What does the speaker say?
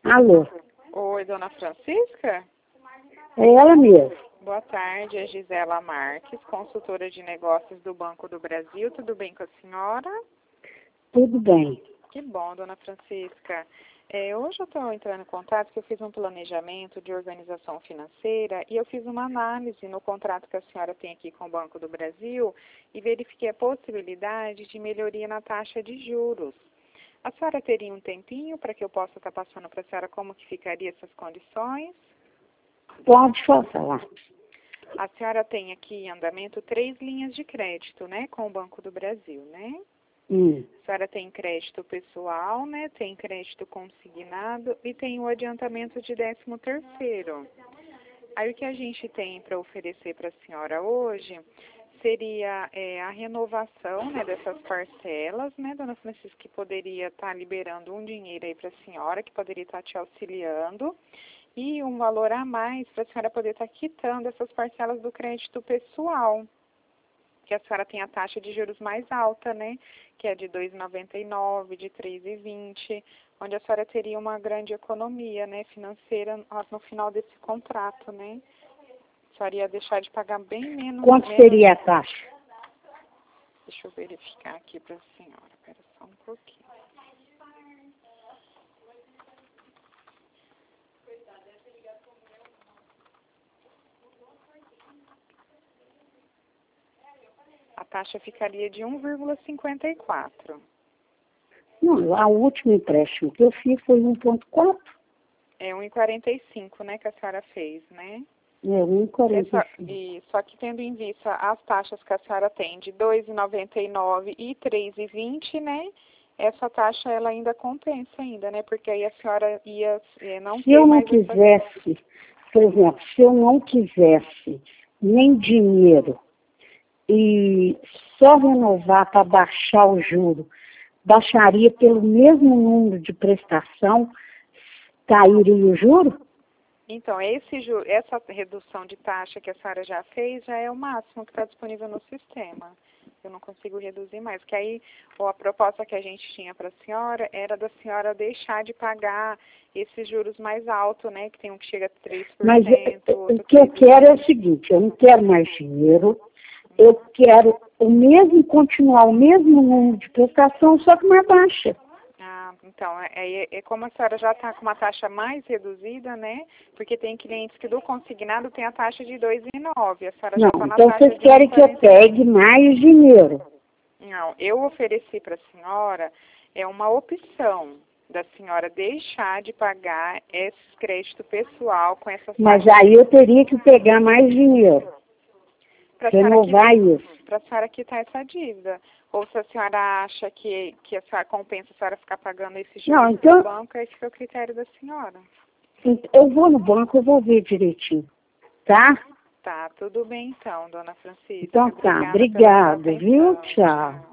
Alô, Oi, dona Francisca? é ela mesmo. Boa tarde, é Gisela Marques, consultora de negócios do Banco do Brasil. Tudo bem com a senhora? Tudo bem. Que bom, dona Francisca. Hoje eu estou entrando em contato porque eu fiz um planejamento de organização financeira e eu fiz uma análise no contrato que a senhora tem aqui com o Banco do Brasil e verifiquei a possibilidade de melhoria na taxa de juros. A senhora teria um tempinho para que eu possa estar passando para a senhora como que ficaria essas condições? Pode falar. A senhora tem aqui em andamento 3 linhas de crédito, né, com o Banco do Brasil, né? A senhora tem crédito pessoal, né, tem crédito consignado e tem o adiantamento de 13º. Aí o que a gente tem para oferecer para a senhora hoje seria a renovação, né, dessas parcelas, né, dona Francisca, que poderia estar liberando um dinheiro aí para a senhora, que poderia estar te auxiliando, e um valor a mais para a senhora poder estar quitando essas parcelas do crédito pessoal, que a senhora tem a taxa de juros mais alta, né, que é de 2,99, de 3,20, onde a senhora teria uma grande economia, né, financeira no final desse contrato, né. A senhora ia deixar de pagar bem menos. Quanto seria a taxa? Deixa eu verificar aqui para a senhora. Espera só um pouquinho. A taxa ficaria de 1,54. Não, a último empréstimo que eu fiz foi 1,4. É 1,45, né, que a senhora fez, né? É 1,45. E só que tendo em vista as taxas que a senhora tem de 2,99 e 3,20, né? Essa taxa ela ainda compensa ainda, né? Porque aí a senhora ia não Se ter eu não mais quisesse, por exemplo, se eu não quisesse nem dinheiro e só renovar para baixar o juro, baixaria pelo mesmo número de prestação, cairia o juro? Então, essa redução de taxa que a senhora já fez já é o máximo que está disponível no sistema. Eu não consigo reduzir mais, porque aí a proposta que a gente tinha para a senhora era da senhora deixar de pagar esses juros mais altos, né, que tem um que chega a 3%. Mas o que eu quero é o seguinte, eu não quero mais dinheiro, eu quero continuar o mesmo número de prestação, só que mais baixa. Ah, então, como a senhora já está com uma taxa mais reduzida, né? Porque tem clientes que do consignado tem a taxa de 2,9. A senhora já está na Então taxa vocês de querem que eu 1,40. pegue mais dinheiro. Não, eu ofereci para a senhora uma opção da senhora deixar de pagar esse crédito pessoal com essas Mas taxas. aí eu teria que pegar mais dinheiro. Renovar isso. Para a senhora quitar essa dívida. Ou se a senhora acha que a senhora compensa a senhora ficar pagando esse juros no banco, esse foi o critério da senhora. Eu vou no banco, eu vou ver direitinho. Tá? Tá, tudo bem então, dona Francisca. Então tá, obrigada, viu? Tchau.